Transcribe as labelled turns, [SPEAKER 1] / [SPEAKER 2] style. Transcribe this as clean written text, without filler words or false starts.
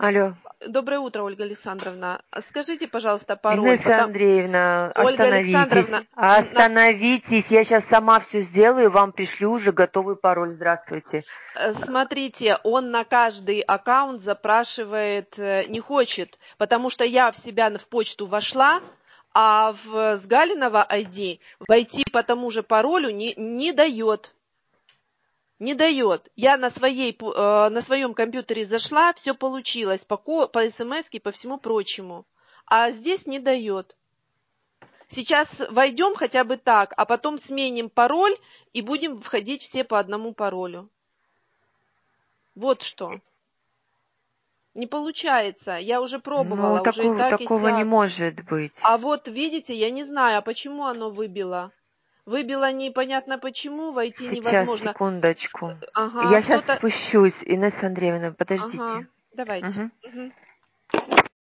[SPEAKER 1] Алло.
[SPEAKER 2] Доброе утро, Ольга Александровна. Скажите, пожалуйста, пароль.
[SPEAKER 1] Инесса Андреевна,
[SPEAKER 2] Ольга
[SPEAKER 1] остановитесь.
[SPEAKER 2] Александровна,
[SPEAKER 1] Остановитесь, я сейчас сама все сделаю, вам пришлю уже готовый пароль. Здравствуйте.
[SPEAKER 2] Смотрите, он на каждый аккаунт запрашивает, не хочет, потому что я в себя в почту вошла, а с Галиного ID войти по тому же паролю не дает. Не дает. Я на своем компьютере зашла, все получилось по смс-ке, по всему прочему. А здесь не дает. Сейчас войдем хотя бы так, а потом сменим пароль и будем входить все по одному паролю. Вот что. Не получается. Я уже пробовала,
[SPEAKER 1] Ну,
[SPEAKER 2] уже и так, и
[SPEAKER 1] такого не
[SPEAKER 2] сяк.
[SPEAKER 1] может быть.
[SPEAKER 2] А вот видите, я не знаю, а почему оно выбило. Выбило непонятно почему, войти
[SPEAKER 1] Сейчас,
[SPEAKER 2] невозможно.
[SPEAKER 1] секундочку.
[SPEAKER 2] Ага,
[SPEAKER 1] Я сейчас
[SPEAKER 2] кто-то...
[SPEAKER 1] спущусь, Инесса Андреевна,
[SPEAKER 2] Ага,
[SPEAKER 1] подождите.
[SPEAKER 2] давайте.
[SPEAKER 1] Мгм.
[SPEAKER 2] Мгм.